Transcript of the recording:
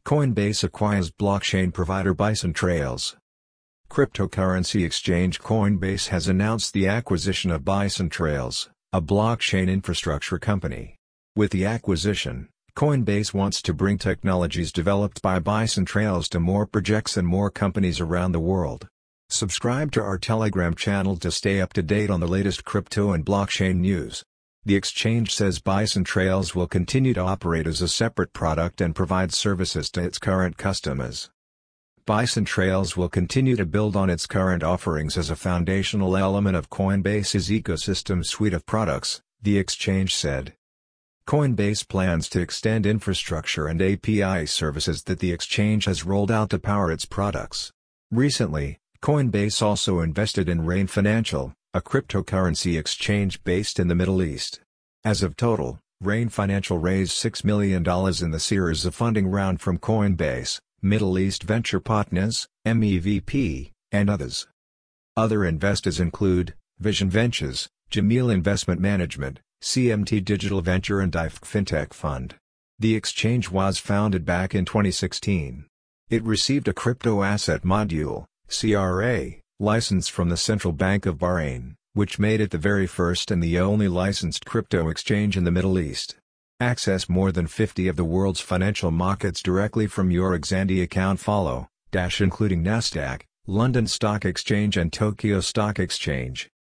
Coinbase acquires blockchain provider Bison Trails. Cryptocurrency exchange Coinbase has announced the acquisition of Bison Trails, a blockchain infrastructure company. With the acquisition, Coinbase wants to bring technologies developed by Bison Trails to more projects and more companies around the world. Subscribe to our Telegram channel to stay up to date on the latest crypto and blockchain news. The exchange says Bison Trails will continue to operate as a separate product and provide services to its current customers. Bison Trails will continue to build on its current offerings as a foundational element of Coinbase's ecosystem suite of products, the exchange said. Coinbase plans to extend infrastructure and API services that the exchange has rolled out to power its products. Recently, Coinbase also invested in Rain Financial, a cryptocurrency exchange based in the Middle East. As of total, Rain Financial raised $6 million in the series of funding round from Coinbase, Middle East Venture Partners, MEVP, and others. Other investors include Vision Ventures, Jamil Investment Management, CMT Digital Venture and DIFC Fintech Fund. The exchange was founded back in 2016. It received a crypto asset module, CRA, license from the Central Bank of Bahrain, which made it the very first and the only licensed crypto exchange in the Middle East. Access more than 50 of the world's financial markets directly from your Xandi account including Nasdaq, London Stock Exchange and Tokyo Stock Exchange.